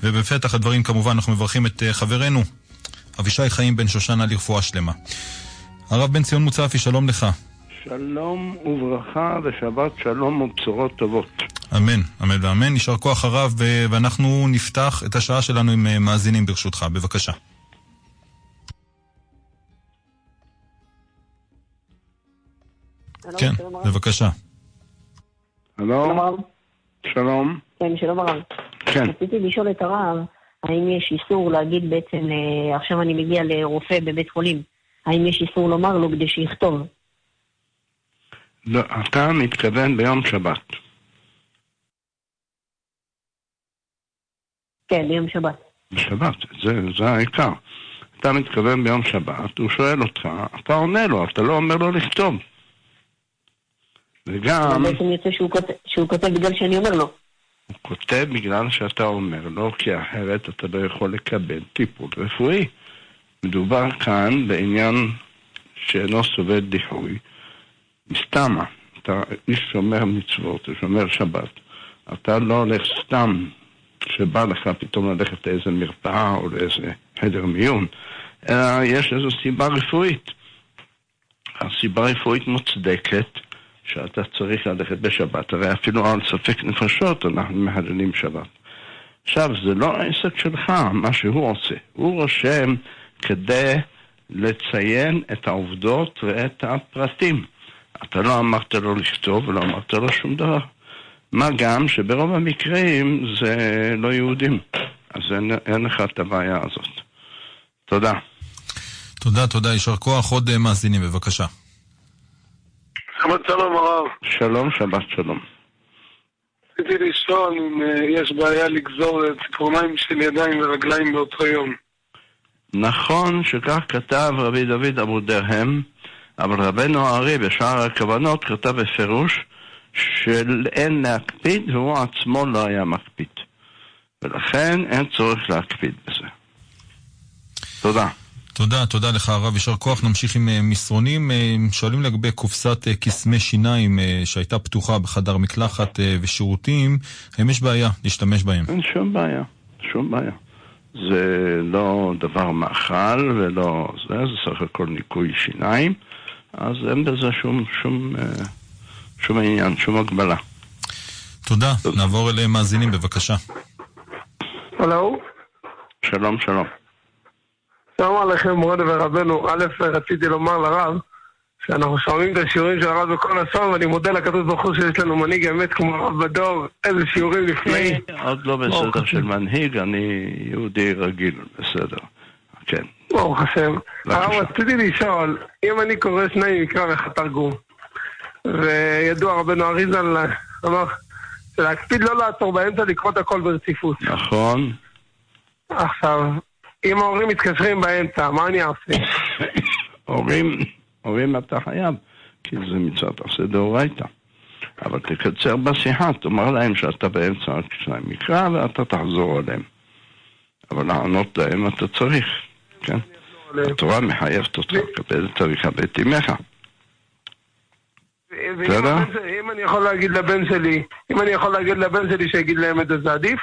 ובפתח הדברים כמובן אנחנו מברכים את חברנו אבישי חיים בן שושנה לרפואה שלמה. הרב בן ציון מוצפי, שלום לך. שלום וברכה ושבת שלום ובשורות טובות. אמן, אמן ואמן. נשאר כוח הרב, ואנחנו נפתח את השעה שלנו עם מאזינים ברשותך. בבקשה. כן, בבקשה. שלום. שלום. כן, שלום הרב. כן. רציתי לשאול את הרב, האם יש איסור להגיד בעצם, עכשיו אני מגיע לרופא בבית חולים, האם יש איסור לומר לו כדי שיכתוב? לא, אתה מתכוון ביום שבת. כן, ביום שבת. בשבת, זה העיקר. אתה מתכוון ביום שבת, הוא שואל אותך, אתה עונה לו, אתה לא אומר לו לכתוב. וגם... בעצם יוצא שהוא כותב בגלל שאני אומר לו. הוא כותב בגלל שאתה אומר לו, כי אחרת אתה לא יכול לקבל טיפול רפואי. מדובר כאן בעניין שאינו סובל דיחוי. מסתמה, אתה איש שומר מצוות, שומר שבת. אתה לא הולך סתם שבא לך פתאום ללכת לאיזה מרפאה או לאיזה חדר מיון, אלא יש איזו סיבה רפואית. הסיבה הרפואית מוצדקת שאתה צריך ללכת בשבת, הרי אפילו על ספק נפשות אנחנו מהללים שבת. עכשיו, זה לא העסק שלך, מה שהוא עושה. הוא רושם כדי לציין את העובדות ואת הפרטים. אתה לא אמרת לו לכתוב ולא אמרת לו שום דבר. מה גם שברוב המקרים זה לא יהודים. אז אין לך את הבעיה הזאת. תודה. תודה, תודה. יישר כוח. עוד מאזינים, בבקשה. שבת שלום הרב. שלום, שבת שלום. רציתי לשאול אם יש בעיה לגזור ציפורניים של ידיים ורגליים באותו יום. נכון שכך כתב רבי דוד אבו דרהם, אבל רבנו הארי בשער הכוונות כתב בפירוש של אין להקפיד, והוא עצמו לא היה מקפיד. ולכן אין צורך להקפיד בזה. תודה. תודה, תודה לך הרב, יישר כוח. נמשיך עם מסרונים. שואלים לגבי קופסת קסמי שיניים שהייתה פתוחה בחדר מקלחת ושירותים, האם יש בעיה להשתמש בהם? אין שום בעיה, שום בעיה. זה לא דבר מאכל ולא זה סך הכל ניקוי שיניים, אז אין בזה שום עניין, שום הגבלה. תודה. נעבור אליהם מאזינים, בבקשה. הלו? שלום, שלום. שלום עליכם מורד ורבנו. א', רציתי לומר לרב שאנחנו שומעים את השיעורים של הרב בכל הסוף, ואני מודה לקדוש ברוך הוא שיש לנו מנהיג אמת כמו הרב בדור. איזה שיעורים לפני. עוד לא בסדר של מנהיג, אני יהודי רגיל, בסדר. כן. ברוך השם. הרב, רציתי לשאול, אם אני קורא שניים מקרא ואחד תרגום, וידוע רבנו אריזל אמר להקפיד לא לעצור באמצע, לקרוא את הכל ברציפות. נכון. עכשיו, אם ההורים מתקשרים באמצע, מה אני אעשה? הורים אתה חייב, כי זה מצוות עשה דאורייתא. אבל תקצר בשיחה, תאמר להם שאתה באמצע שניים מקרא ואתה תחזור עליהם. אבל לענות להם אתה צריך, כן? התורה מחייבת אותך, כבד את אביך ואת אמך. אם אני יכול להגיד לבן שלי שיגיד להם את זה, זה עדיף?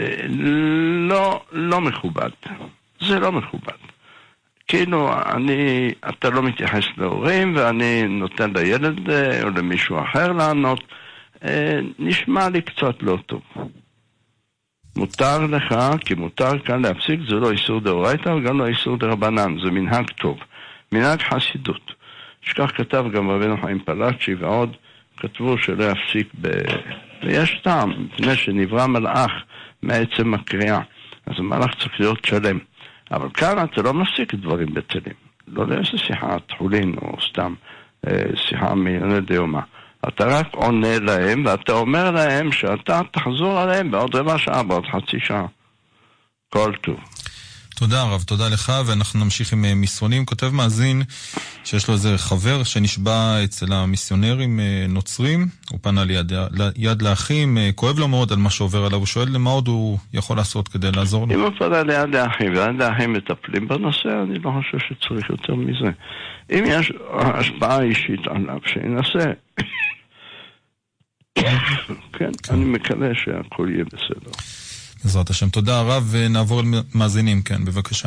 לא מכובד. זה לא מכובד. כאילו, אתה לא מתייחס להורים, ואני נותן לילד או למישהו אחר לענות. נשמע לי קצת לא טוב. מותר לך, כי מותר כאן להפסיק, זה לא איסור דאורייתא, וגם לא איסור דרבנן, זה מנהג טוב. מנהג חסידות. שכך כתב גם רבנו חיים פלאצ'י ועוד, כתבו שלא יפסיק ויש טעם, מפני שנברא מלאך מעצם הקריאה. אז המלאך צריך להיות שלם. אבל כאן אתה לא מפסיק דברים בטלים. לא לאיזה שיחה תחולין או סתם שיחה מענייני דיומה. אתה רק עונה להם ואתה אומר להם שאתה תחזור עליהם בעוד רבע שעה, בעוד חצי שעה. כל טוב. תודה רב, תודה לך, ואנחנו נמשיך עם מסרונים. כותב מאזין שיש לו איזה חבר שנשבע אצל המיסיונרים נוצרים, הוא פנה ליד לאחים, כואב לו מאוד על מה שעובר עליו, הוא שואל למה עוד הוא יכול לעשות כדי לעזור לו. אם הוא פנה ליד לאחים, ויד לאחים מטפלים בנושא, אני לא חושב שצריך יותר מזה. אם יש השפעה אישית עליו, שינסה. כן, אני מקווה שהכל יהיה בסדר. בעזרת השם. תודה הרב, ונעבור למאזינים, כן, בבקשה.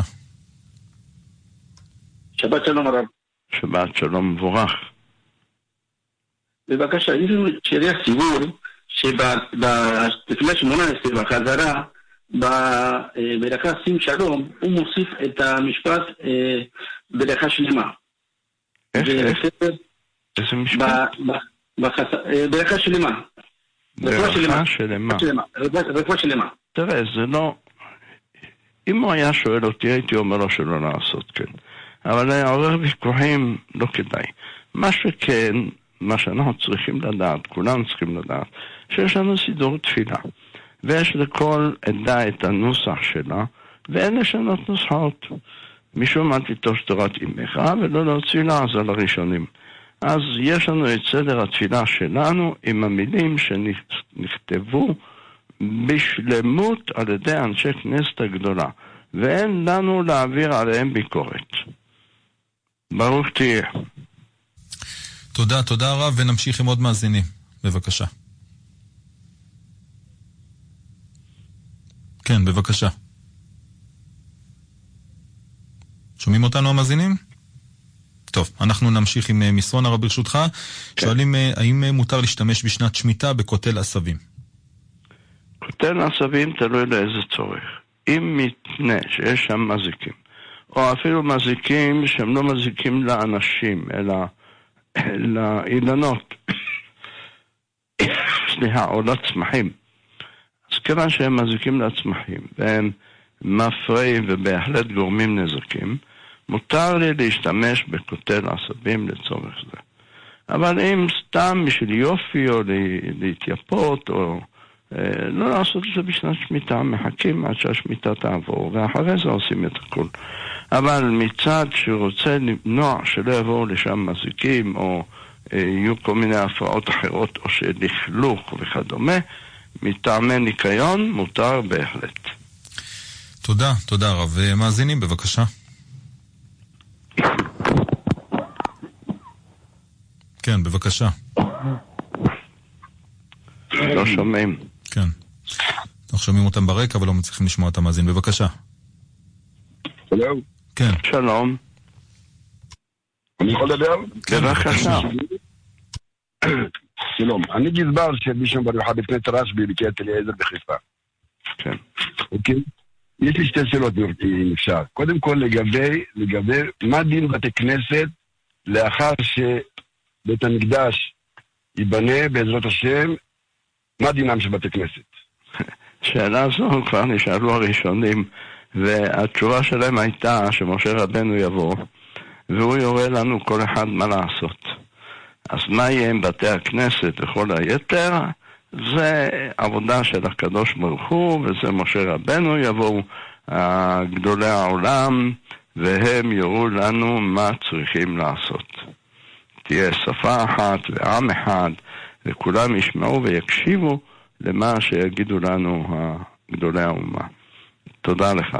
שבת שלום הרב. שבת שלום מבורך. בבקשה, יש לנו שליח ציבור שבתפילת 18 בחזרה, ברכה שים שלום, הוא מוסיף את המשפט ברכה שלמה. איזה משפט? ברכה שלמה. ברכה שלמה. תראה, זה לא... אם הוא היה שואל אותי, הייתי אומר לו שלא לעשות כן. אבל עורר ויכוחים לא כדאי. מה שכן, מה שאנחנו צריכים לדעת, כולנו צריכים לדעת, שיש לנו סידור תפילה. ויש לכל עדה את הנוסח שלה, ואין לשנות נוסחות. משום אל תיטוש תורת אמך, ולא להוציא לעז על הראשונים. אז יש לנו את סדר התפילה שלנו עם המילים שנכתבו בשלמות על ידי אנשי כנסת הגדולה, ואין לנו להעביר עליהם ביקורת. ברוך תהיה. תודה רב, ונמשיך עם עוד מאזינים. בבקשה. כן, בבקשה. שומעים אותנו המאזינים? טוב, אנחנו נמשיך עם מסרון הרב ברשותך. כן. שואלים, האם מותר להשתמש בשנת שמיטה בכותל עשבים? כותל עשבים תלוי לאיזה צורך. אם מתנה שיש שם מזיקים, או אפילו מזיקים שהם לא מזיקים לאנשים, אלא לאילנות, או לצמחים. אז כיוון שהם מזיקים לצמחים, והם מפריעים ובהחלט גורמים נזקים, מותר לי להשתמש בכותל עשבים לצורך זה. אבל אם סתם בשביל יופי או להתייפות או לא לעשות את זה בשנת שמיטה, מחכים עד שהשמיטה תעבור ואחרי זה עושים את הכל. אבל מצד שרוצה למנוע שלא יבואו לשם מזיקים או יהיו כל מיני הפרעות אחרות או שלכלוך וכדומה, מטעמי ניקיון מותר בהחלט. תודה רב. מאזינים בבקשה. כן, בבקשה. לא שומעים. כן. אנחנו שומעים אותם ברקע, אבל לא מצליחים לשמוע את המאזין. בבקשה. שלום. כן. שלום. אני יכול לדבר? כן, בבקשה. שלום. אני גזבר של בישום ברוך בית כנסת רשב"י בקריית אליעזר בחיפה. כן. אוקיי? יש לי שתי שאלות אם אפשר. קודם כל לגבי מה דין בתי כנסת לאחר שבית המקדש ייבנה בעזרת השם, מה דינם של בתי כנסת? שאלה זו כבר נשאלו הראשונים, והתשובה שלהם הייתה שמשה רבנו יבוא והוא יורה לנו כל אחד מה לעשות. אז מה יהיה עם בתי הכנסת וכל היתר? זה עבודה של הקדוש ברוך הוא, וזה משה רבנו יבואו גדולי העולם והם יורו לנו מה צריכים לעשות. תהיה שפה אחת ועם אחד וכולם ישמעו ויקשיבו למה שיגידו לנו גדולי האומה. תודה לך.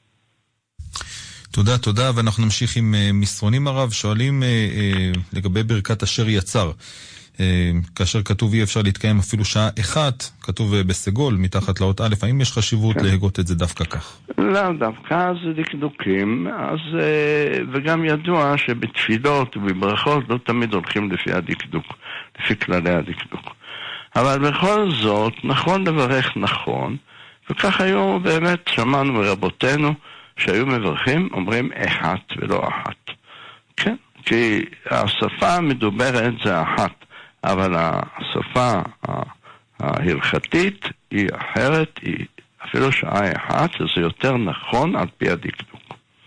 תודה, ואנחנו נמשיך עם מסרונים הרב. שואלים לגבי ברכת אשר יצר. כאשר כתוב אי אפשר להתקיים אפילו שעה אחת, כתוב בסגול מתחת לאות א', האם יש חשיבות להגות את זה דווקא כך? לא, דווקא זה דקדוקים, וגם ידוע שבתפילות ובברכות לא תמיד הולכים לפי הדקדוק, לפי כללי הדקדוק. אבל בכל זאת, נכון לברך נכון, וכך היו באמת, שמענו מרבותינו, שהיו מברכים, אומרים אחת ולא אחת. כן, כי השפה המדוברת זה אחת, אבל השפה ההלכתית היא אחרת, היא אפילו שעה אחת, זה יותר נכון על פי הדקדוק.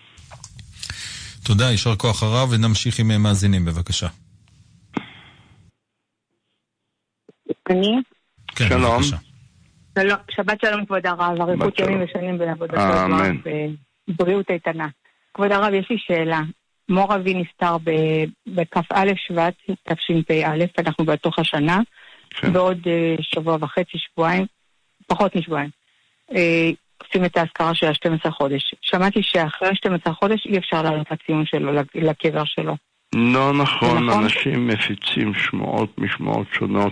תודה, יישר כוח הרב, ונמשיך עם מאזינים, בבקשה. אני? כן, שלום. בבקשה. שבת שלום כבוד הרב, אריכות ימים ושנים בעבודתו אמן. ובריאות איתנה. כבוד הרב, יש לי שאלה. מור אבי נפטר בכ"א שבט תשפ"א, אנחנו בתוך השנה, כן. בעוד שבוע וחצי, שבועיים, פחות משבועיים. עושים את ההזכרה של ה-12 חודש. שמעתי שאחרי 12 חודש אי אפשר לעלות לציון שלו, לקבר שלו. לא נכון, אנשים מפיצים שמועות משמועות שונות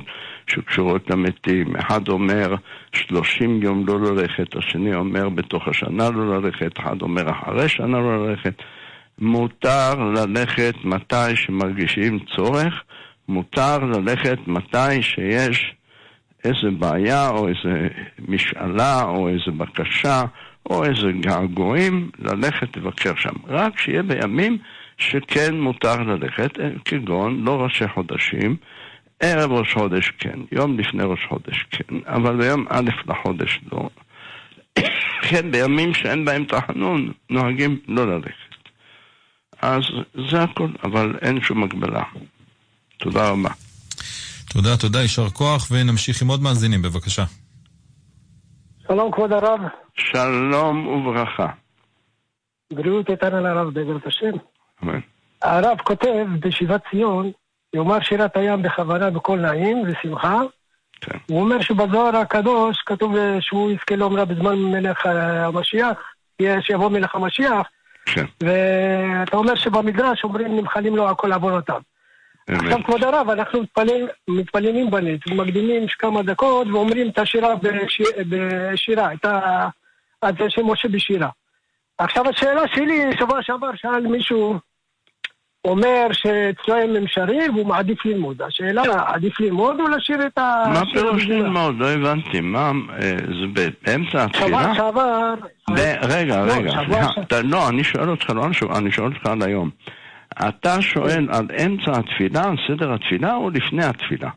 שקשורות למתים. אחד אומר 30 יום לא ללכת, השני אומר בתוך השנה לא ללכת, אחד אומר אחרי שנה לא ללכת. מותר ללכת מתי שמרגישים צורך, מותר ללכת מתי שיש איזה בעיה או איזה משאלה או איזה בקשה או איזה געגועים, ללכת לבקר שם. רק שיהיה בימים שכן מותר ללכת, כגון לא ראשי חודשים, ערב ראש חודש כן, יום לפני ראש חודש כן, אבל ביום א' לחודש לא. כן, בימים שאין בהם תחנון, נוהגים לא ללכת. אז זה הכל, אבל אין שום הגבלה. תודה רבה. תודה, יישר כוח, ונמשיך עם עוד מאזינים, בבקשה. שלום כבוד הרב. שלום וברכה. בריאות איתנה לרב בעזרת השם. אמן. הרב כותב בשיבת ציון, יאמר שירת הים בכוונה בכל נעים ושמחה. כן. הוא אומר שבזוהר הקדוש כתוב שהוא יזכה לאומרה בזמן מלך המשיח, שיבוא מלך המשיח. כן. ואתה אומר שבמדרש אומרים נמחלים לו הכל עוונותיו. עכשיו כבוד הרב, אנחנו מתפללים בנץ ומקדימים כמה דקות ואומרים את השירה בשירה, את שם משה בשירה. עכשיו השאלה שלי, שבוע שעבר שאל מישהו, אומר שאצלם הם שרים והוא מעדיף ללמוד. השאלה, עדיף ללמוד או לשיר את השיר? מה פירוש ללמוד? לא הבנתי. מה, זה באמצע התפילה? שעבר. רגע. לא, אני שואל אותך, אני שואל אותך על היום. אתה שואל על אמצע התפילה, על סדר התפילה או לפני התפילה?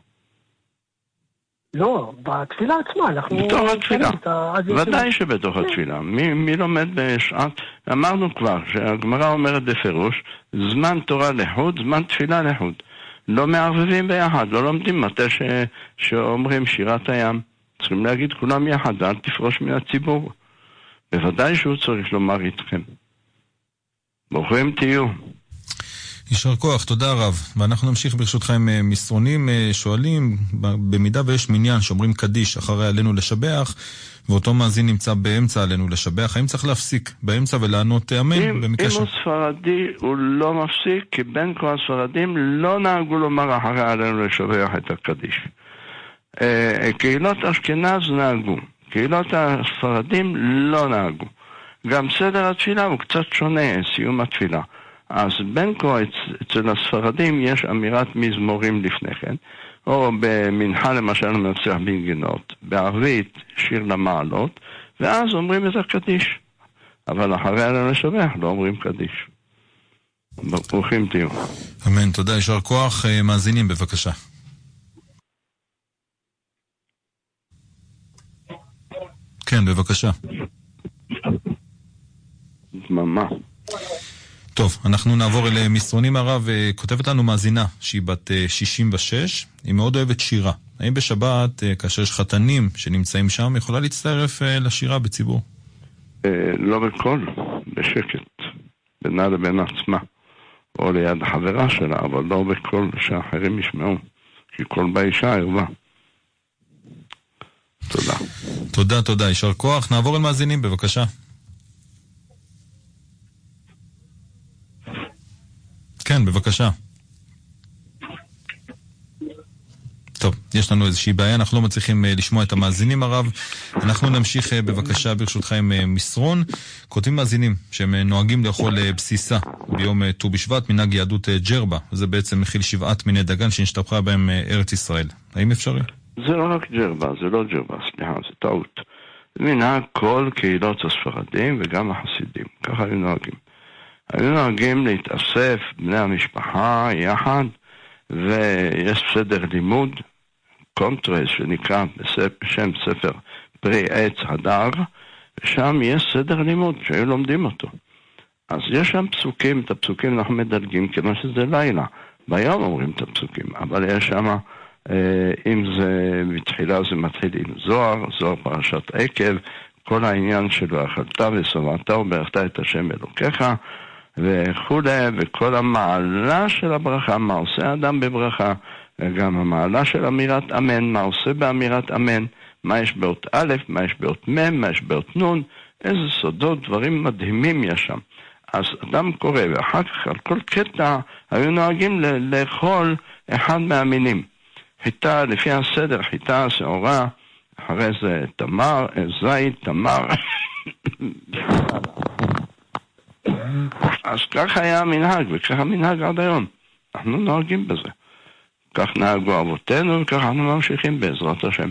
לא, בתפילה עצמה. בתוך התפילה. ודאי שבתוך התפילה. מי לומד בשעת? אמרנו כבר שהגמרא אומרת בפירוש, זמן תורה לחוד, זמן תפילה לחוד. לא מערבבים ביחד, לא לומדים מתי שאומרים שירת הים. צריכים להגיד כולם יחד, אל תפרוש מן הציבור. בוודאי שהוא צריך לומר איתכם. ברוכים תהיו. יישר כוח, תודה רב. ואנחנו נמשיך ברשותך עם מסרונים. שואלים, במידה ויש מניין שאומרים קדיש אחרי עלינו לשבח, ואותו מאזין נמצא באמצע עלינו לשבח, האם צריך להפסיק באמצע ולענות אמן? אם הוא ספרדי הוא לא מפסיק, כי בין כל הספרדים לא נהגו לומר אחרי עלינו לשבח את הקדיש. קהילות אשכנז נהגו, קהילות הספרדים לא נהגו. גם סדר התפילה הוא קצת שונה, סיום התפילה. אז בין כה אצל הספרדים יש אמירת מזמורים לפני כן, או במנחה למשל מנצח בנגינות, בערבית שיר למעלות, ואז אומרים את הקדיש. אבל אחרי עלינו לשבח לא אומרים קדיש. ברוכים תהיו. אמן, תודה, יישר כוח. מאזינים בבקשה. כן, בבקשה. דממה. טוב, אנחנו נעבור אל מסרונים הרב. כותבת לנו מאזינה שהיא בת 66, היא מאוד אוהבת שירה. האם בשבת, כאשר יש חתנים שנמצאים שם, יכולה להצטרף לשירה בציבור? לא בקול, בשקט, בינה לבין עצמה, או ליד החברה שלה, אבל לא בקול שאחרים ישמעו, כי קול באישה ערווה. תודה. תודה, יישר כוח. נעבור אל מאזינים, בבקשה. כן, בבקשה. טוב, יש לנו איזושהי בעיה, אנחנו לא מצליחים לשמוע את המאזינים הרב. אנחנו נמשיך בבקשה ברשותך עם מסרון. כותבים מאזינים שהם נוהגים לאכול בסיסה ביום ט"ו בשבט, מנהג יהדות ג'רבה. זה בעצם מכיל 7 מיני דגן שנשתפכה בהם ארץ ישראל. האם אפשרי? זה לא רק ג'רבה, זה לא ג'רבה, סליחה, זה טעות. זה מנהג כל קהילות הספרדים וגם החסידים. ככה הם נוהגים. היו נוהגים להתאסף בני המשפחה יחד, ויש סדר לימוד, קונטרס שנקרא בשם ספר פרי עץ הדר, ושם יש סדר לימוד שהיו לומדים אותו. אז יש שם פסוקים, את הפסוקים אנחנו מדלגים כמו שזה לילה, ביום אומרים את הפסוקים, אבל יש שם, אם זה בתחילה זה מתחיל עם זוהר פרשת עקב, כל העניין שלו אכלת ושבעת וברכת את השם אלוקיך, וכו', וכל המעלה של הברכה, מה עושה אדם בברכה, וגם המעלה של אמירת אמן, מה עושה באמירת אמן, מה יש באות א', מה יש באות מ', מה יש באות נ', איזה סודות, דברים מדהימים יש שם. אז אדם קורא, ואחר כך על כל קטע היו נוהגים לאכול אחד מהמינים. חיטה, לפי הסדר, חיטה, שעורה, אחרי זה תמר, זית, תמר. אז כך היה המנהג, וכך המנהג עד היום. אנחנו נוהגים בזה. כך נהגו אבותינו, וכך אנחנו ממשיכים בעזרת השם.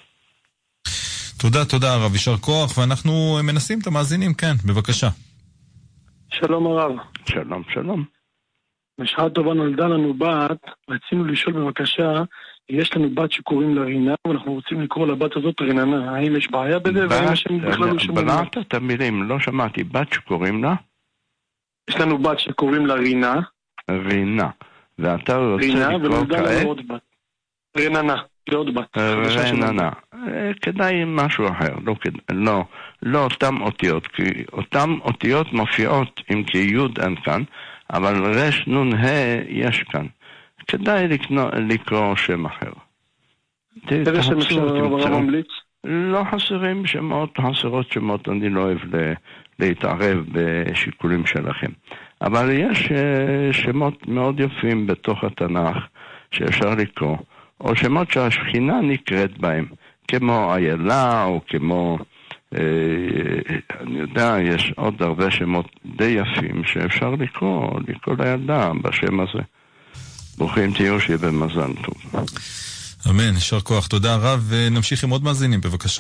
תודה הרב, יישר כוח, ואנחנו מנסים את המאזינים, כן, בבקשה. שלום הרב. שלום. בשעה טובה נולדה לנו בת, רצינו לשאול בבקשה, יש לנו בת שקוראים לה רינה, ואנחנו רוצים לקרוא לבת הזאת רננה, האם יש בעיה בזה? והאם השם בכלל לא שמונה? בלעת את המילים, לא שמעתי, בת שקוראים לה? יש לנו בת שקוראים לה רינה. רינה, ואתה רוצה לקרוא כעת? רננה, לעוד בת. רננה, כדאי משהו אחר, לא אותם אותיות, כי אותם אותיות מופיעות עם כיוד אין כאן, אבל רש נון יש כאן. כדאי לקרוא שם אחר. איזה שם אפשר הרב ממליץ? לא חסרים שמות, חסרות שמות, אני לא אוהב להתערב בשיקולים שלכם. אבל יש שמות מאוד יפים בתוך התנ"ך שאפשר לקרוא, או שמות שהשכינה נקראת בהם, כמו איילה, או כמו, אני יודע, יש עוד הרבה שמות די יפים שאפשר לקרוא לילדה בשם הזה. ברוכים תהיו, שיהיה במזל טוב. אמן, יישר כוח, תודה רב, ונמשיך עם עוד מאזינים, בבקשה.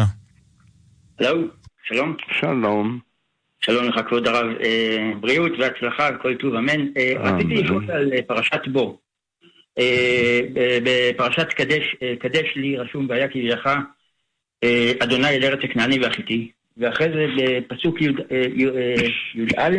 שלום. שלום לך כבוד הרב, בריאות והצלחה, כל טוב, אמן. רציתי לשאול על פרשת בו. בפרשת קדש לי רשום והיה כי לך אדוני אל ארץ הכנעני והחיתי, ואחרי זה בפסוק י"א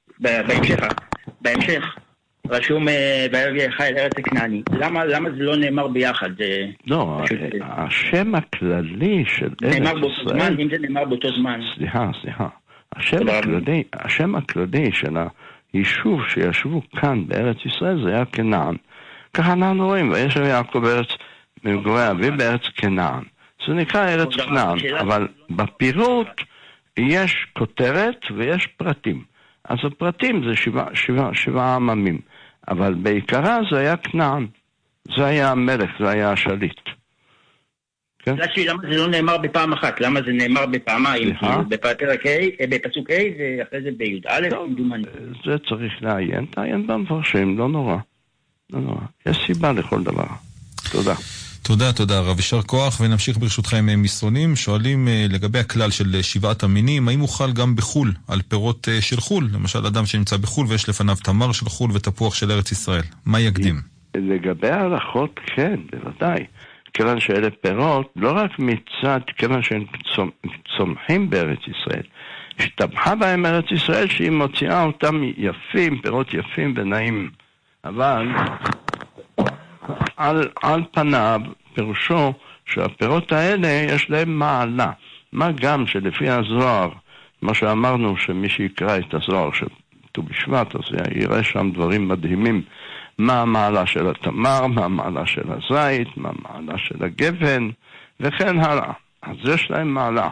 בהמשך רשום והיה לך אל ארץ הכנעני. למה זה לא נאמר ביחד? לא, השם הכללי של ארץ ישראל, נאמר באותו זמן, אם זה נאמר באותו זמן. סליחה, השם הכללי של היישוב שישבו כאן בארץ ישראל זה היה כנען. ככה אנחנו רואים, ויש יעקב ארץ מגורי אביו בארץ כנען. זה נקרא ארץ כנען, אבל בפירוט יש כותרת ויש פרטים. אז הפרטים זה שבעה עממים, אבל בעיקרה זה היה כנען. זה היה המלך, זה היה השליט. כן? למה זה לא נאמר בפעם אחת? למה זה נאמר בפעמיים? בפסוק ה' ואחרי זה בי"א? זה צריך לעיין במפרשים, לא נורא. יש סיבה לכל דבר. תודה הרב, יישר כוח, ונמשיך ברשותכם עם מסרונים. שואלים לגבי הכלל של 7 המינים, האם הוא חל גם בחול על פירות של חול? למשל אדם שנמצא בחול ויש לפניו תמר של חול ותפוח של ארץ ישראל, מה יקדים? לגבי ההלכות כן, בוודאי. כיוון שאלה פירות, לא רק מצד, כיוון שהם צומחים בארץ ישראל, השתבחה בהם ארץ ישראל שהיא מוציאה אותם יפים, פירות יפים ונעים. אבל על פניו פירושו שהפירות האלה יש להם מעלה. מה גם שלפי הזוהר, מה שאמרנו שמי שיקרא את הזוהר של ט"ו בשבט, אז יראה שם דברים מדהימים. מה המעלה של התמר, מה המעלה של הזית, מה המעלה של הגבן, וכן הלאה. אז יש להם מעלה.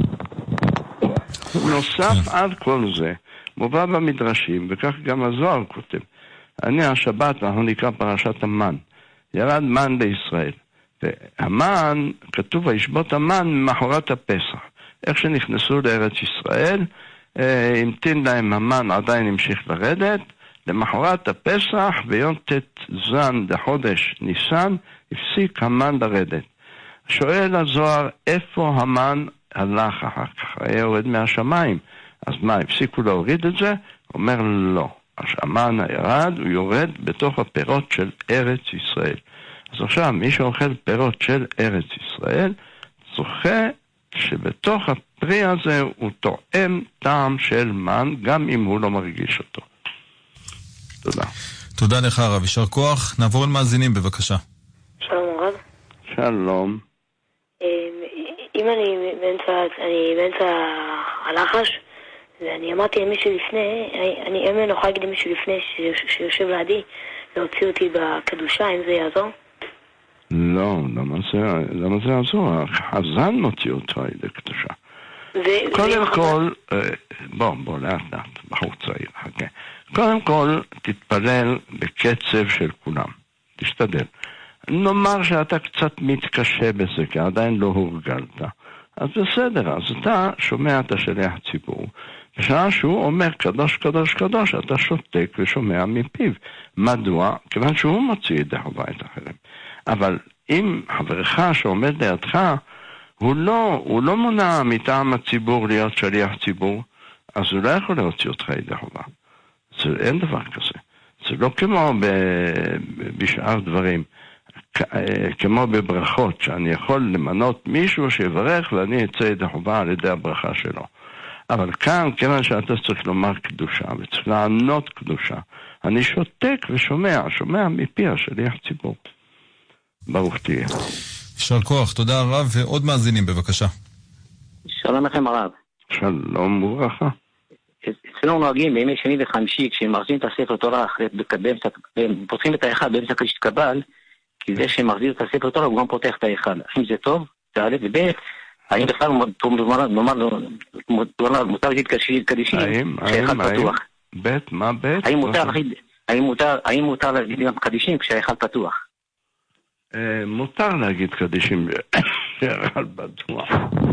נוסף על כל זה, מובא במדרשים, וכך גם הזוהר כותב. השבת, אנחנו נקרא פרשת המן. ירד מן לישראל. והמן, כתוב וישבות המן ממחרת הפסח. איך שנכנסו לארץ ישראל, המתין להם המן, עדיין המשיך לרדת. למחרת הפסח, ביום זן לחודש ניסן, הפסיק המן לרדת. שואל הזוהר, איפה המן הלך אחר כך? היה יורד מהשמיים. אז מה, הפסיקו להוריד את זה? אומר לא. המן הירד, הוא יורד בתוך הפירות של ארץ ישראל. אז עכשיו, מי שאוכל פירות של ארץ ישראל, זוכה שבתוך הפרי הזה הוא תואם טעם של מן, גם אם הוא לא מרגיש אותו. תודה. תודה לך הרב, יישר כוח. נעבור אל מאזינים, בבקשה. שלום הרב. שלום. אם אני באמצע הלחש, ואני אמרתי למישהו לפני, אני יכולה להגיד למישהו לפני שיושב לידי, להוציא אותי בקדושה, אם זה יעזור? לא, למה זה יעזור? החזן מוציא אותך לקדושה. קודם כל, בוא, לאט, בחור צעיר, חכה. קודם כל, תתפלל בקצב של כולם. תשתדל. נאמר שאתה קצת מתקשה בזה, כי עדיין לא הורגלת. אז בסדר, אז אתה שומע את השליח ציבור. בשעה שהוא אומר קדוש קדוש קדוש, אתה שותק ושומע מפיו. מדוע? כיוון שהוא מוציא ידי חובה את אחרים. אבל אם חברך שעומד לידך, הוא לא מונע מטעם הציבור להיות שליח ציבור, אז הוא לא יכול להוציא אותך ידי חובה. אין דבר כזה. זה לא כמו בשאר דברים, כמו בברכות, שאני יכול למנות מישהו שיברך ואני אצא ידי חובה על ידי הברכה שלו. אבל כאן, כיוון שאתה צריך לומר קדושה וצריך לענות קדושה, אני שותק ושומע מפי השליח ציבור. ברוך תהיה. יישר כוח, תודה רב, ועוד מאזינים בבקשה. שלום לכם הרב. שלום וברכה. אצלנו נוהגים בימי שני וחמישי, כשמחזירים את הספר תורה, פותחים את האחד באמצע קדישת קבל, כי זה שמחזיר את הספר תורה הוא גם פותח את האחד. האם זה טוב? זה א' וב', האם בכלל מותר להגיד קדישים כשהאחד פתוח? ב', מה ב'? האם מותר להגיד גם קדישים כשהאחד פתוח? מותר להגיד קדישים כשהאחד פתוח.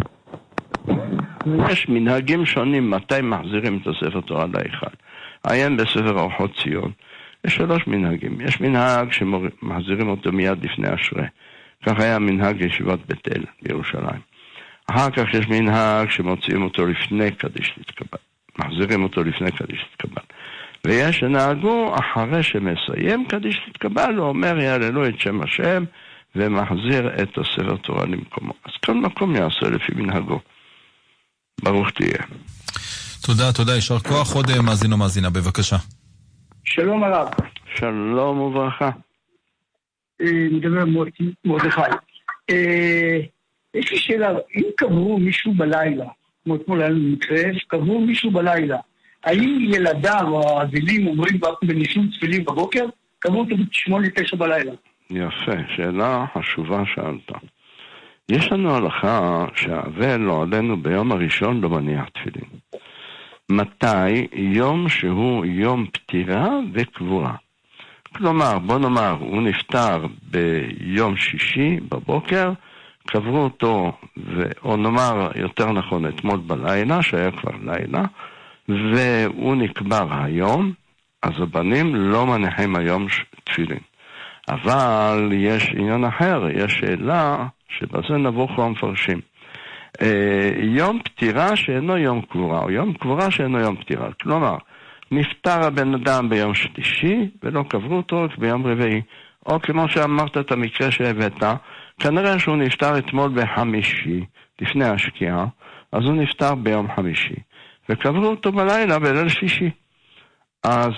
יש מנהגים שונים מתי מחזירים את הספר תורה לאחד. עיין בספר אורחות ציון. יש 3 מנהגים. יש מנהג שמחזירים אותו מיד לפני אשרה. כך היה מנהג ישיבת בית אל בירושלים. אחר כך יש מנהג שמוציאים אותו לפני קדיש להתקבל. מחזירים אותו לפני קדיש להתקבל. ויש שנהגו אחרי שמסיים קדיש להתקבל, הוא אומר יעללו את שם השם ומחזיר את הספר תורה למקומו. אז כל מקום יעשה לפי מנהגו. ברוך תהיה. תודה, יישר כוח. עוד מאזין או מאזינה, בבקשה. שלום הרב. שלום וברכה. מדבר מרדכי. יש לי שאלה, אם קברו מישהו בלילה, כמו אתמול היה לנו מקרה, שקברו מישהו בלילה, האם ילדיו או האזילים אומרים בניסים תפילים בבוקר? קברו אותו ב8-9 בלילה. יפה, שאלה חשובה שאלת. יש לנו הלכה שהאבל לא עלינו ביום הראשון לא מניח תפילין. מתי? יום שהוא יום פטירה וקבורה. כלומר, בוא נאמר, הוא נפטר ביום שישי בבוקר, קברו אותו, או נאמר יותר נכון אתמול בלילה, שהיה כבר לילה, והוא נקבר היום, אז הבנים לא מניחים היום תפילין. אבל יש עניין אחר, יש שאלה שבזה נבוא כבר מפרשים. יום פטירה שאינו יום קבורה, או יום קבורה שאינו יום פטירה. כלומר, נפטר הבן אדם ביום שלישי, ולא קברו אותו רק ביום רביעי. או כמו שאמרת את המקרה שהבאת, כנראה שהוא נפטר אתמול בחמישי, לפני השקיעה, אז הוא נפטר ביום חמישי. וקברו אותו בלילה בליל שישי. אז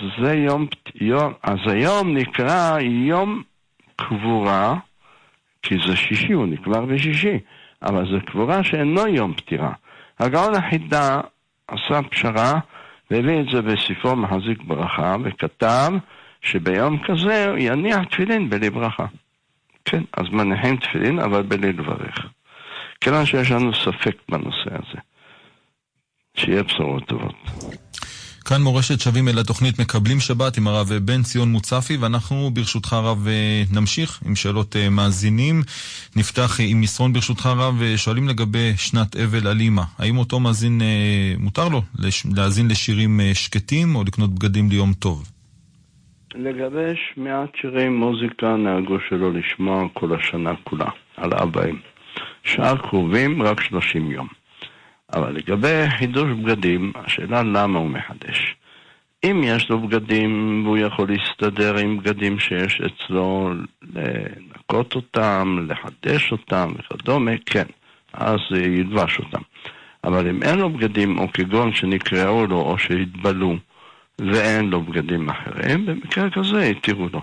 היום נקרא יום קבורה, כי זה שישי, הוא נקבר בשישי. אבל זה קבורה שאינו יום פטירה. הגאון החידה עשה פשרה, והביא את זה בספרו מחזיק ברכה, וכתב שביום כזה הוא יניח תפילין בלי ברכה. כן, אז מניחים תפילין, אבל בלי לברך. כיוון שיש לנו ספק בנושא הזה. שיהיה בשורות טובות. כאן מורשת שווים אל התוכנית מקבלים שבת עם הרב בן ציון מוצפי, ואנחנו ברשותך רב נמשיך עם שאלות מאזינים. נפתח עם מסרון ברשותך רב, שואלים לגבי שנת אבל על אמא. האם אותו מאזין מותר לו להאזין לשירים שקטים או לקנות בגדים ליום טוב? לגבי שמיעת שירי מוזיקה נהגו שלא לשמוע כל השנה כולה על אבאים. שאר קרובים רק 30 יום. אבל לגבי חידוש בגדים, השאלה למה הוא מחדש. אם יש לו בגדים והוא יכול להסתדר עם בגדים שיש אצלו, לנקות אותם, לחדש אותם וכדומה, כן, אז ילבש אותם. אבל אם אין לו בגדים, או כגון שנקראו לו או שהתבלו, ואין לו בגדים אחרים, במקרה כזה יתירו לו.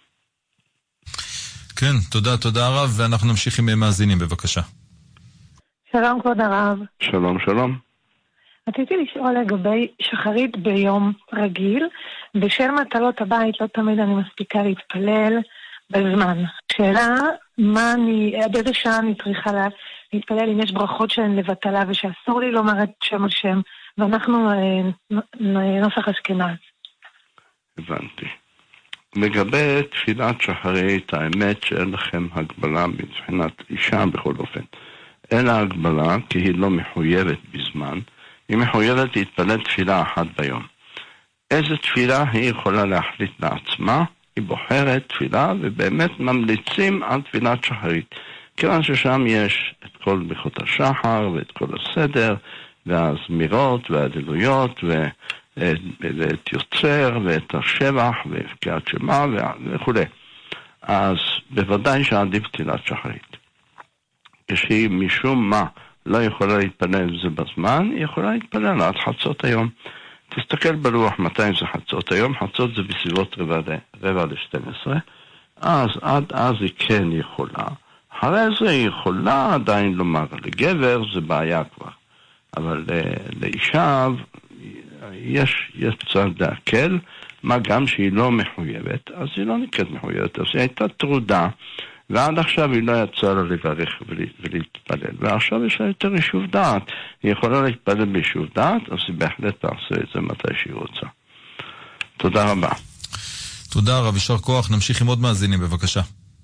כן, תודה רב, ואנחנו נמשיך עם מאזינים, בבקשה. שלום כבוד הרב. שלום. רציתי לשאול לגבי שחרית ביום רגיל, בשל מטלות הבית לא תמיד אני מספיקה להתפלל בזמן. שאלה, עד איזה שעה אני צריכה להתפלל אם יש ברכות שהן לבטלה ושאסור לי לומר את שם השם, ואנחנו נוסח אשכנז. הבנתי. לגבי תפילת שחרית, האמת שאין לכם הגבלה מבחינת אישה בכל אופן. אין לה הגבלה כי היא לא מחויבת בזמן, היא מחויבת להתפלל תפילה אחת ביום. איזה תפילה היא יכולה להחליט לעצמה? היא בוחרת תפילה ובאמת ממליצים על תפילת שחרית. כיוון ששם יש את כל ברכות השחר ואת כל הסדר והזמירות וההללויות ואת יוצר ואת השבח וקריאת שמע וכו'. אז בוודאי שעדיף תפילת שחרית. כשהיא משום מה לא יכולה להתפלל זה בזמן, היא יכולה להתפלל עד חצות היום. תסתכל בלוח מתי זה חצות היום, חצות זה בסביבות 11:45, אז עד אז היא כן יכולה. אחרי זה היא יכולה עדיין לומר, לגבר זה בעיה כבר, אבל לאישה יש צד להקל, מה גם שהיא לא מחויבת, אז היא לא נקראת מחויבת, אז היא הייתה טרודה, ועד עכשיו היא לא יצאה לה לברך ולהתפלל, ועכשיו יש לה יותר יישוב דעת, היא יכולה להתפלל ביישוב דעת, אז היא בהחלט תעשה את זה מתי שהיא רוצה. תודה רבה. תודה רב, יישר כוח, נמשיך עם עוד מאזינים בבקשה.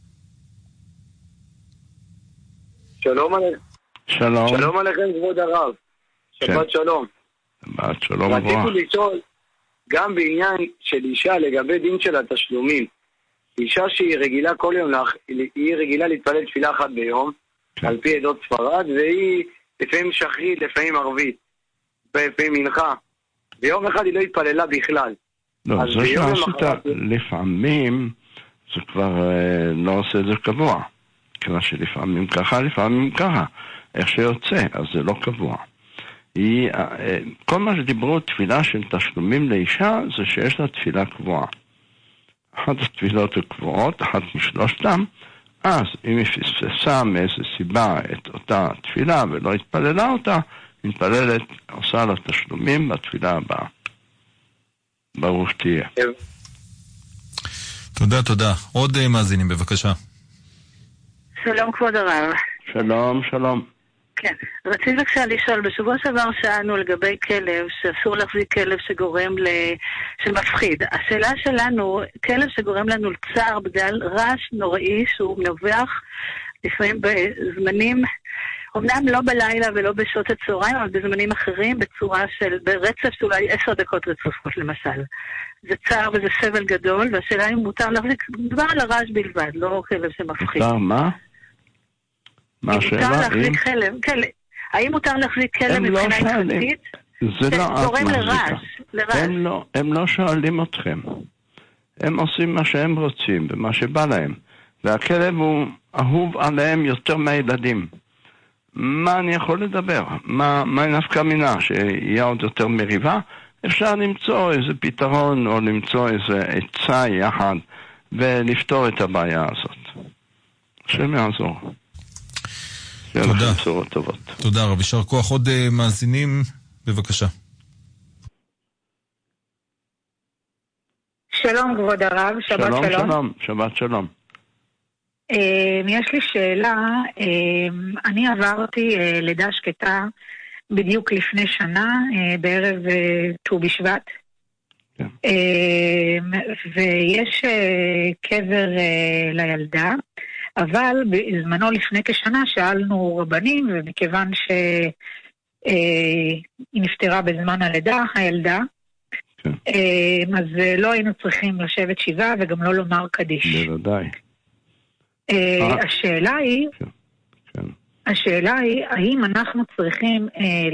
שלום עליכם. שלום. שלום עליכם כבוד הרב. שבת שלום. שבת שלום רבה. רציתי לשאול גם בעניין של אישה לגבי דין של התשלומים. אישה שהיא רגילה כל יום, היא רגילה להתפלל תפילה אחת ביום, על פי עדות ספרד, והיא לפעמים שחרית, לפעמים ערבית, לפעמים מנחה. ביום אחד היא לא התפללה בכלל. לא, זה שעשית לפעמים, זה כבר לא עושה את זה קבוע. כיוון שלפעמים ככה, לפעמים ככה. איך שיוצא, אז זה לא קבוע. כל מה שדיברו תפילה של תשלומים לאישה, זה שיש לה תפילה קבועה. אחת התפילות הקבועות, אחת משלושתם, אז אם היא פספסה מאיזו סיבה את אותה תפילה ולא התפללה אותה, היא מתפללת, עושה לה תשלומים בתפילה הבאה. ברוך תהיה. תודה. עוד מאזינים בבקשה. שלום כבוד הרב. שלום. כן, רציתי בבקשה לשאול, בשבוע שעבר שאלנו לגבי כלב, שאסור להחזיק כלב שגורם שמפחיד. השאלה שלנו, כלב שגורם לנו לצער בגלל רעש נוראי שהוא מנובח לפעמים בזמנים, אמנם לא בלילה ולא בשעות הצהריים, אבל בזמנים אחרים, ברצף של אולי 10 דקות רצופות למשל. זה צער וזה סבל גדול, והשאלה אם מותר להחזיק, מדובר על הרעש בלבד, לא כלב שמפחיד. מותר מה? מה השאלה? האם מותר להחזיק כלב מבחינה הלכתית שגורם לרעש? הם לא שואלים אתכם. הם עושים מה שהם רוצים ומה שבא להם. והכלב הוא אהוב עליהם יותר מהילדים. מה אני יכול לדבר? מה נפקא מינה? שיהיה עוד יותר מריבה? אפשר למצוא איזה פתרון או למצוא איזה עצה יחד ולפתור את הבעיה הזאת. השם יעזור. תודה רב, יישר כוח. עוד מאזינים בבקשה. שלום כבוד הרב, שבת שלום. יש לי שאלה, אני עברתי לידה שקטה בדיוק לפני שנה, בערב ט"ו בשבט, ויש קבר לילדה, אבל בזמנו לפני כשנה שאלנו רבנים, ומכיוון שהיא נפטרה בזמן הלידה, הילדה, אז לא היינו צריכים לשבת שבעה וגם לא לומר קדיש. בוודאי. השאלה היא, האם אנחנו צריכים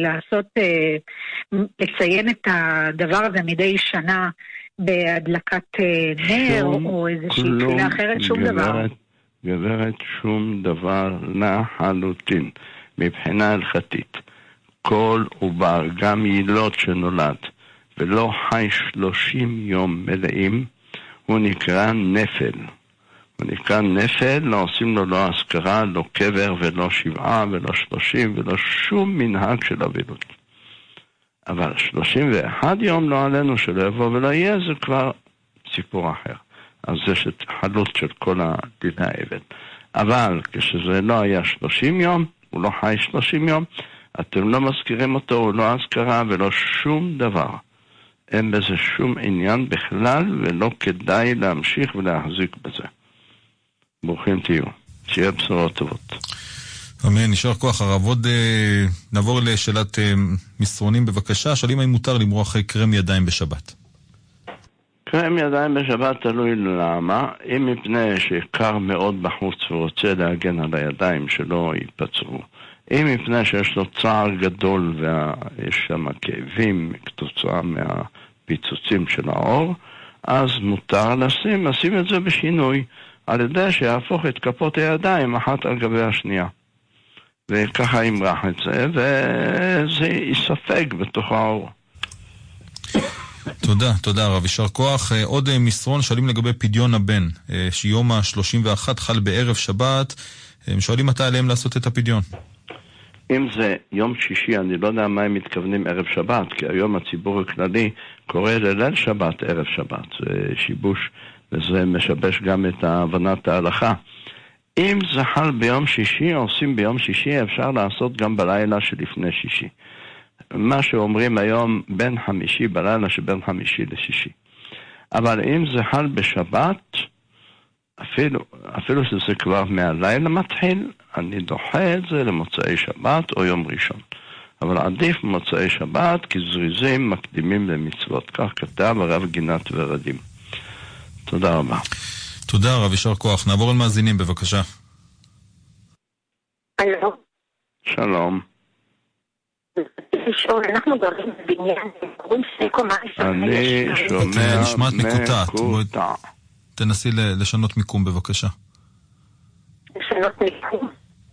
לציין את הדבר הזה מדי שנה בהדלקת נר או איזושהי תפילה אחרת? שום דבר. גברת, שום דבר לחלוטין. מבחינה הלכתית, כל עובר, גם ילוד שנולד ולא חי 30 יום מלאים, הוא נקרא נפל. הוא נקרא נפל, לא עושים לו לא אזכרה, לא קבר ולא 7 ולא 30 ולא שום מנהג של אבילות. אבל 31 יום לא עלינו שלא יבוא ולא יהיה, זה כבר סיפור אחר. אז זה חלות של כל הדיני העבד. אבל כשזה לא היה 30 יום, הוא לא חי 30 יום, אתם לא מזכירים אותו, הוא לא אזכרה ולא שום דבר. אין בזה שום עניין בכלל, ולא כדאי להמשיך ולהחזיק בזה. ברוכים תהיו. שיהיה בשורות טובות. אמן, נשאר כוח הרב. עוד נעבור לשאלת מסרונים בבקשה. שואלים האם מותר למרוח קרם ידיים בשבת? קרם ידיים בשבת תלוי למה. אם מפני שקר מאוד בחוץ ורוצה להגן על הידיים שלא ייפצעו. אם מפני שיש לו צער גדול ויש שם כאבים כתוצאה מהפיצוצים של האור, אז מותר לשים את זה בשינוי, על ידי שיהפוך את כפות הידיים אחת על גבי השנייה. וככה ימרח את זה, וזה יספג בתוך האור. תודה רב, יישר כוח. עוד מסרון שואלים לגבי פדיון הבן, שיום ה-31 חל בערב שבת, שואלים מתי עליהם לעשות את הפדיון. אם זה יום שישי, אני לא יודע מה הם מתכוונים ערב שבת, כי היום הציבור הכללי קורא לליל שבת ערב שבת, זה שיבוש, וזה משבש גם את הבנת ההלכה. אם זה חל ביום שישי, עושים ביום שישי, אפשר לעשות גם בלילה שלפני שישי. מה שאומרים היום בין חמישי, בלילה שבין חמישי לשישי. אבל אם זה חל בשבת, אפילו שזה כבר מהלילה מתחיל, אני דוחה את זה למוצאי שבת או יום ראשון. אבל עדיף מוצאי שבת, כי זריזים מקדימים למצוות. כך כתב הרב גינת ורדים. תודה רבה. תודה רב, יישר כוח. נעבור על מאזינים בבקשה. הלו. שלום. אנחנו גרים בבניין, אני שומע נשמעת מקוטע. תנסי לשנות מיקום בבקשה. לשנות מיקום?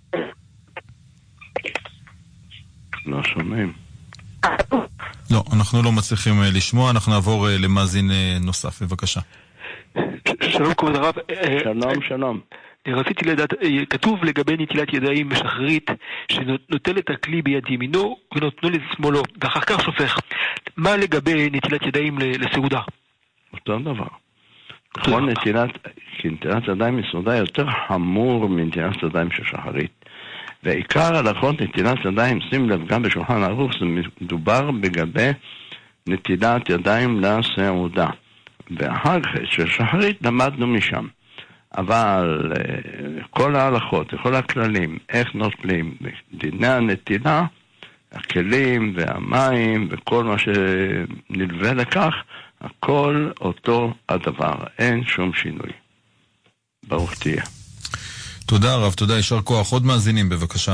לא שומעים. לא, אנחנו לא מצליחים לשמוע, אנחנו נעבור למאזין נוסף, בבקשה. שלום כבוד הרב. שלום. רציתי לדעת, כתוב לגבי נטילת ידיים בשחרית, שנוטל את הכלי ביד ימינו ונותנו לשמאלו, ואחר כך שופך. מה לגבי נטילת ידיים לסעודה? אותו דבר. כל נטילת ידיים מסעודה יותר חמור מנטילת ידיים של שחרית. ועיקר הלכות נטילת ידיים, שים לב, גם בשולחן ערוך, זה מדובר בגבי נטילת ידיים לסעודה. ואחר כך של שחרית למדנו משם. אבל כל ההלכות, כל הכללים, איך נוטלים, דיני הנטילה, הכלים והמים וכל מה שנלווה לכך, הכל אותו הדבר, אין שום שינוי. ברוך תהיה. תודה רב, תודה, יישר כוח. עוד מאזינים בבקשה.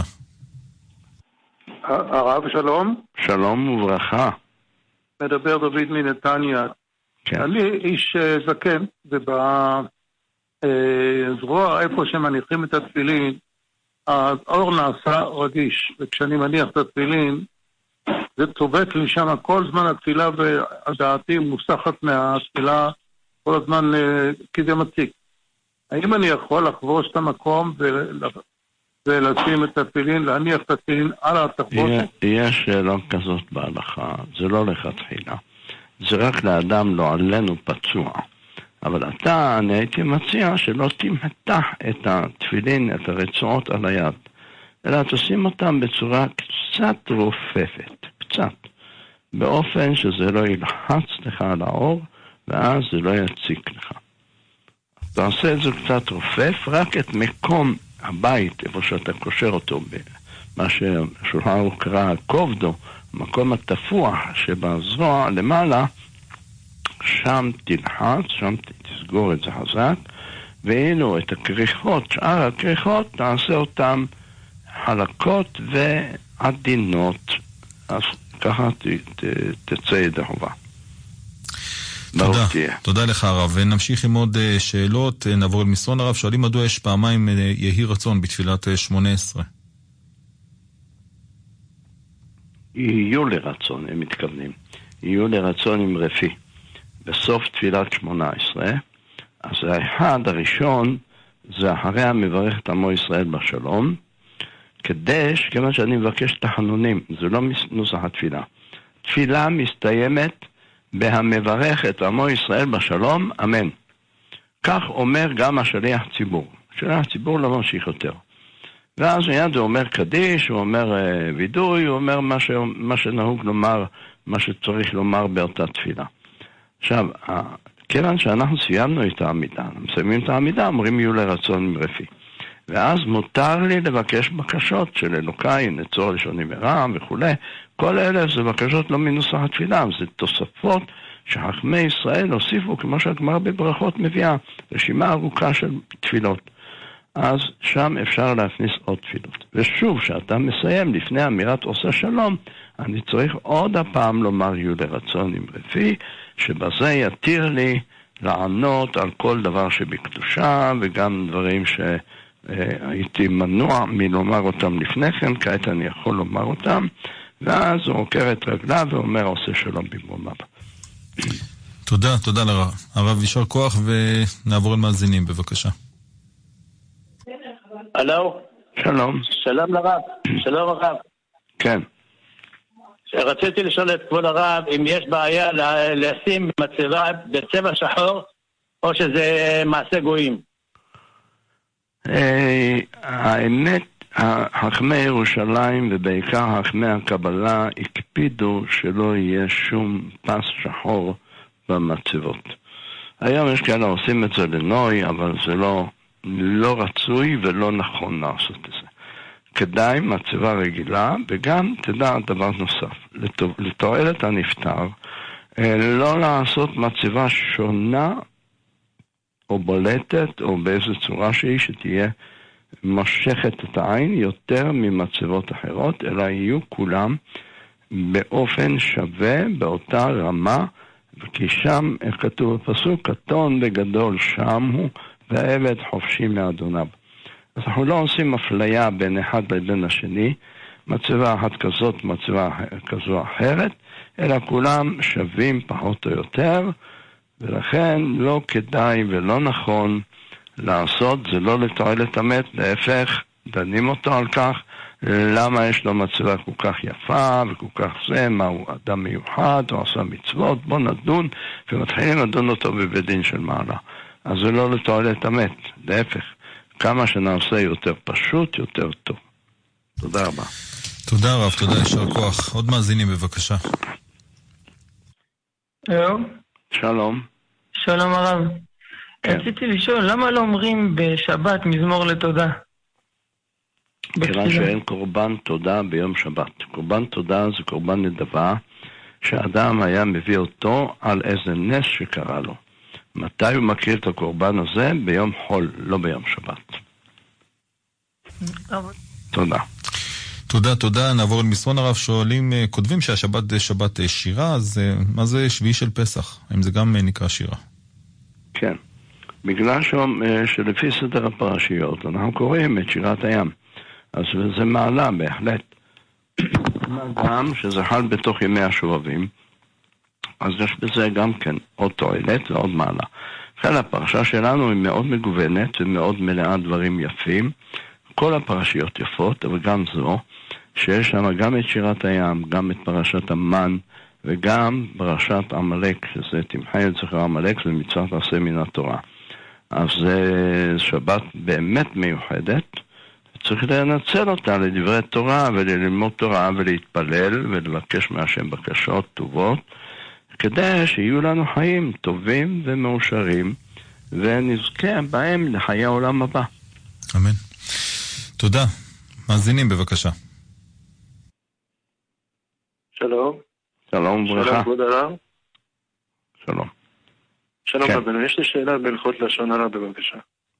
הרב שלום. שלום וברכה. מדבר דוד מנתניה. כן. אני איש זקן, ובזרוע איפה שמניחים את התפילין, האור נעשה רגיש, וכשאני מניח את התפילין, זה צובט לי שם כל זמן התפילה, והדעתי מוסחת מהתפילה כל הזמן, כי זה מציק. האם אני יכול לחבוש את המקום ולשים את התפילין, להניח את התפילין על התחבושת? יש שאלה כזאת בהלכה, זה לא לכתחילה. זה רק לאדם לא עלינו פצוע. אבל אני הייתי מציע שלא תמתח את התפילין, את הרצועות על היד, אלא תשים אותם בצורה קצת רופפת, קצת, באופן שזה לא ילחץ לך על האור, ואז זה לא יציק לך. תעשה את זה קצת רופף, רק את מקום הבית, איפה שאתה קושר אותו, מה ששולחן הוא קרא קובדו, מקום התפוח שבזרוע למעלה, שם תלחץ, שם תסגור את זה חזק, ואילו את הכריכות, שאר הכריכות, תעשה אותם חלקות ועדינות, אז ככה תצא ידי חובה. תודה לך הרב, ונמשיך עם עוד שאלות. נעבור למסרון הרב, שואלים מדוע יש פעמיים יהי רצון בתפילת 18. יהיו לרצון, הם מתכוונים, יהיו לרצון עם רפי בסוף תפילת 18. אז האחד הראשון זה אחרי המברך את עמו ישראל בשלום, כדי שכמה שאני מבקש תחנונים, זה לא נוסח התפילה. תפילה מסתיימת בהמברך את עמו ישראל בשלום, אמן. כך אומר גם השליח ציבור. השליח ציבור לא ממשיך יותר. ואז מיד הוא אומר קדיש, הוא אומר וידוי, הוא אומר מה שנהוג לומר, מה שצריך לומר באותה תפילה. עכשיו, כיוון שאנחנו סיימנו את העמידה, מסיימים את העמידה, אומרים יהיו לרצון מרפי. ואז מותר לי לבקש בקשות של אלוקיי, נצור לשוני מרע וכו'. כל אלה זה בקשות לא מנוסח התפילה, זה תוספות שחכמי ישראל הוסיפו, כמו שהגמרא בברכות מביאה, רשימה ארוכה של תפילות. אז שם אפשר להכניס עוד תפילות. ושוב, שאתה מסיים לפני אמירת עושה שלום, אני צריך עוד הפעם לומר יהיו לרצון עם רפי, שבזה יתיר לי לענות על כל דבר שבקדושה, וגם דברים שהייתי מנוע מלומר אותם לפני כן, כעת אני יכול לומר אותם, ואז הוא עוקר את רגליו ואומר עושה שלום במרומיו. תודה, תודה לרב. הרב יישר כוח ונעבור למאזינים, בבקשה. הלו? שלום. שלום לרב. שלום הרב. כן. רציתי לשאול את כבוד הרב אם יש בעיה לשים מצבה בצבע שחור או שזה מעשה גויים. האמת, חכמי ירושלים ובעיקר חכמי הקבלה הקפידו שלא יהיה שום פס שחור במצבות. היום יש כאלה עושים את זה לנוי, אבל זה לא רצוי ולא נכון לעשות את זה. כדאי מצבה רגילה, וגם תדע דבר נוסף, לתועלת הנפטר, לא לעשות מצבה שונה או בולטת או באיזו צורה שהיא שתהיה משכת את העין יותר ממצבות אחרות, אלא יהיו כולם באופן שווה, באותה רמה, כי שם, איך כתוב בפסוק, קטון וגדול שם הוא, והעבד חופשי מאדוניו. אז אנחנו לא עושים אפליה בין אחד לבין השני, מצבה אחת כזאת, מצבה כזו אחרת, אלא כולם שווים פחות או יותר, ולכן לא כדאי ולא נכון לעשות, זה לא לתועלת המת, להפך, דנים אותו על כך, למה יש לו מצבה כל כך יפה וכל כך זה, מה הוא אדם מיוחד, הוא עשה מצוות, בוא נדון, ומתחילים לדון אותו בבית דין של מעלה. אז זה לא לתועלת המת, להפך. כמה שנעשה יותר פשוט, יותר טוב. תודה רבה. תודה רב, תודה, יישר כוח. עוד מאזינים בבקשה. שלום. שלום. שלום הרב. כן. רציתי לשאול, למה לא אומרים בשבת מזמור לתודה? כיוון שאין קורבן תודה ביום שבת. קורבן תודה זה קורבן נדבה, שאדם היה מביא אותו על איזה נס שקרה לו. מתי הוא מכיר את הקורבן הזה? ביום חול, לא ביום שבת. תודה. תודה, תודה. נעבור על מסרון הרב. שואלים, כותבים שהשבת זה שבת שירה, אז מה זה שביעי של פסח? האם זה גם נקרא שירה? כן. בגלל שלפי סדר הפרשיות, אנחנו קוראים את שירת הים. אז זה מעלה בהחלט. גם שזה חל בתוך ימי השובבים, אז יש בזה גם כן עוד תועלת ועוד מעלה. לכן הפרשה שלנו היא מאוד מגוונת ומאוד מלאה דברים יפים. כל הפרשיות יפות, אבל גם זו, שיש שם גם את שירת הים, גם את פרשת המן, וגם פרשת עמלק, שזה תמחה את זכר עמלק, זה מצוות עשה מן התורה. אז זה שבת באמת מיוחדת, צריך לנצל אותה לדברי תורה וללמוד תורה ולהתפלל ולבקש מהשם בקשות טובות, כדי שיהיו לנו חיים טובים ומאושרים, ונזכה בהם לחיי העולם הבא. אמן. תודה. מאזינים בבקשה. שלום. שלום וברכה. שלום כבוד הרב. שלום. שלום כן. רבנו, יש לי שאלה בהלכות לשון הרע בבקשה.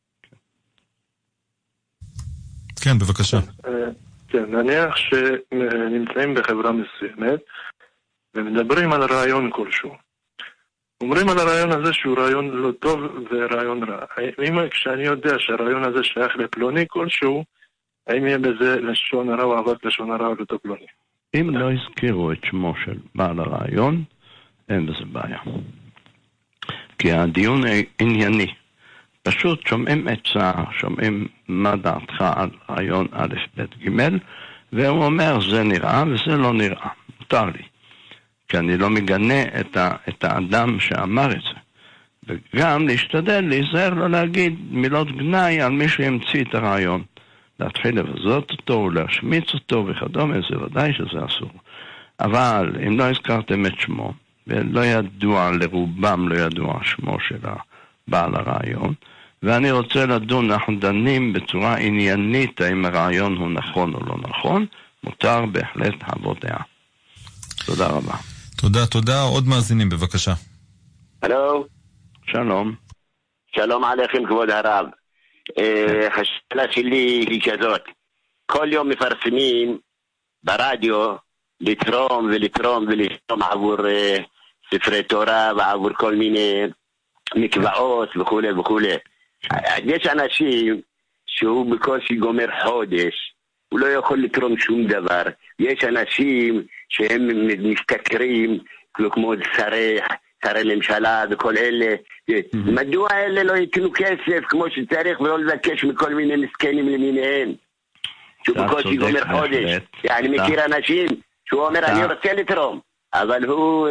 כן, בבקשה. כן, נניח שנמצאים בחברה מסוימת ומדברים על רעיון כלשהו. אומרים על הרעיון הזה שהוא רעיון לא טוב ורעיון רע. כשאני יודע שהרעיון הזה שייך לפלוני כלשהו, האם יהיה בזה לשון הרע או אהבת לשון הרע או לאותו פלוני? אם לא הזכירו את שמו של בעל הרעיון, אין בזה בעיה. כי הדיון ענייני. פשוט שומעים עצה, שומעים מה דעתך על רעיון א' ב' ג', והוא אומר זה נראה וזה לא נראה. מותר לי. כי אני לא מגנה את האדם שאמר את זה. וגם להשתדל, להיזהר לא להגיד מילות גנאי על מי שהמציא את הרעיון. להתחיל לבזות אותו ולהשמיץ אותו וכדומה, זה ודאי שזה אסור. אבל אם לא הזכרתם את שמו, ולא ידוע, לרובם לא ידוע שמו של בעל הרעיון, ואני רוצה לדון, אנחנו דנים בצורה עניינית האם הרעיון הוא נכון או לא נכון, מותר בהחלט הבעות דעה. תודה רבה. תודה. עוד מאזינים בבקשה. הלו. שלום. שלום עליכם כבוד הרב. השאלה שלי היא כזאת, כל יום מפרסמים ברדיו לתרום עבור ספרי תורה ועבור כל מיני מקוואות וכו'. יש אנשים שהוא בקושי גומר חודש, הוא לא יכול לתרום שום דבר. יש אנשים שהם משתכרים כמו שרי ממשלה וכל אלה. מדוע אלה לא ייתנו כסף כמו שצריך ולא לבקש מכל מיני מסכנים למיניהם שהוא בקושי גומר חודש? אני מכיר אנשים שהוא אומר אני רוצה לתרום, אבל הוא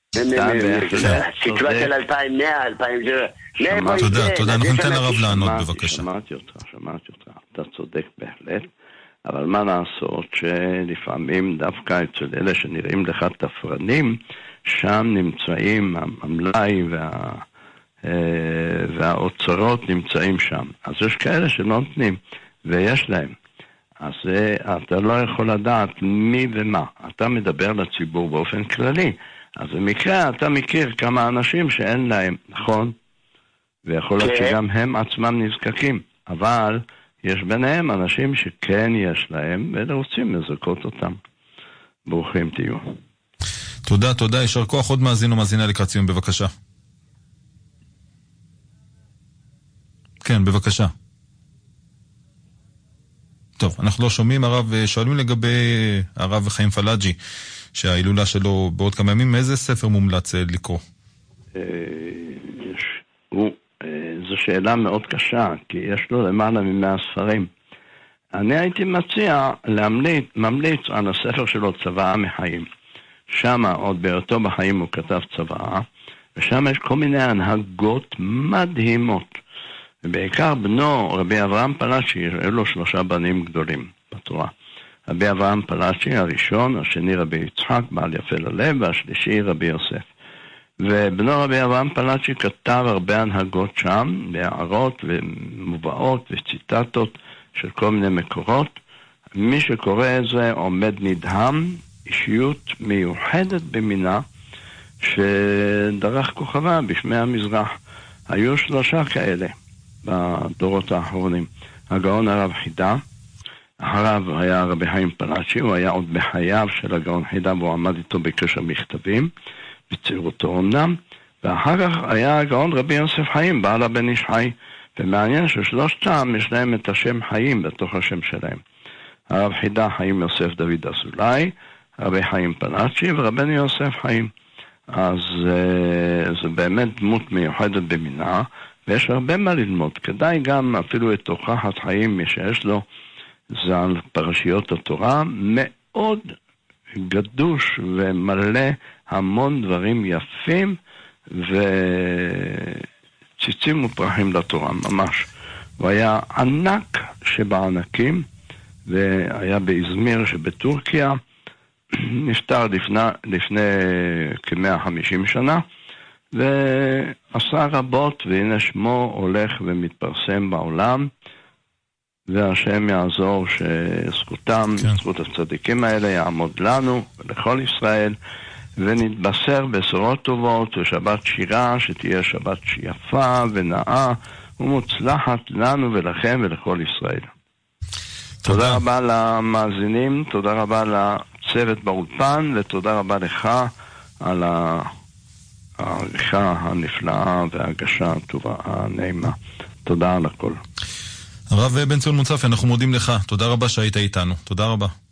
שכבה של 2100, 2000. תודה, אנחנו ניתן לרב לענות בבקשה. שמעתי אותך, אתה צודק בהחלט, אבל מה לעשות שלפעמים דווקא אצל אלה שנראים לך תפרנים, שם נמצאים המלאי והאוצרות נמצאים שם. אז יש כאלה שלא נותנים ויש להם. אז אתה לא יכול לדעת מי ומה. אתה מדבר לציבור באופן כללי. אז במקרה אתה מכיר כמה אנשים שאין להם, נכון? ויכול להיות שגם הם עצמם נזקקים. אבל יש ביניהם אנשים שכן יש להם ורוצים לזכות אותם. ברוכים תהיו. תודה, יישר כוח. עוד מאזין או מאזינה לקראת סיום בבקשה. כן, בבקשה. טוב, אנחנו לא שומעים הרב, שואלים לגבי הרב חיים פלאג'י, שההילולה שלו בעוד כמה ימים, איזה ספר מומלץ לקרוא? זו שאלה מאוד קשה, כי יש לו למעלה מ100 ספרים. אני הייתי מציע ממליץ על הספר שלו צוואה מחיים. שם עוד באותו בחיים הוא כתב צוואה, ושם יש כל מיני הנהגות מדהימות. ובעיקר בנו רבי אברהם פלאצ'י, היו לו 3 בנים גדולים בתורה. רבי אברהם פלאצ'י הראשון, השני רבי יצחק, בעל יפה ללב, והשלישי רבי יוסף. ובנו רבי אברהם פלאצ'י כתב הרבה הנהגות שם, בהערות ומובאות וציטטות של כל מיני מקורות. מי שקורא את זה עומד נדהם, אישיות מיוחדת במינה, שדרך כוכבה בשמי המזרח. היו 3 כאלה בדורות האחרונים. הגאון הרב חידה, הרב היה רבי חיים פלאצ'י, הוא היה עוד בחייו של הגאון חידה, והוא עמד איתו בקשר מכתבים, בצעירותו אמנם, ואחר כך היה הגאון רבי יוסף חיים, בעל הבן איש חי, ומעניין ששלושתם יש להם את השם חיים בתוך השם שלהם. הרב חידה חיים יוסף דוד אזולאי, רבי חיים פלאצ'י ורבן יוסף חיים. אז זה באמת דמות מיוחדת במינה, ויש הרבה מה ללמוד. כדאי גם אפילו את תוכחת חיים, מי שיש לו, זה על פרשיות התורה, מאוד גדוש ומלא המון דברים יפים וציצים ופרחים לתורה, ממש. הוא היה ענק שבענקים, והיה באזמיר שבטורקיה, נפטר לפני כ-150 שנה, ועשה רבות, והנה שמו הולך ומתפרסם בעולם, והשם יעזור שזכותם, זכות הצדיקים האלה, יעמוד לנו ולכל ישראל, ונתבשר בשורות טובות ושבת שירה, שתהיה שבת יפה ונאה ומוצלחת לנו ולכם ולכל ישראל. תודה רבה למאזינים, תודה רבה לצוות באולפן, ותודה רבה לך על העריכה הנפלאה וההגשה הטובה הנעימה. תודה על הכל. הרב בן ציון מוצפי, אנחנו מודים לך. תודה רבה שהיית איתנו. תודה רבה.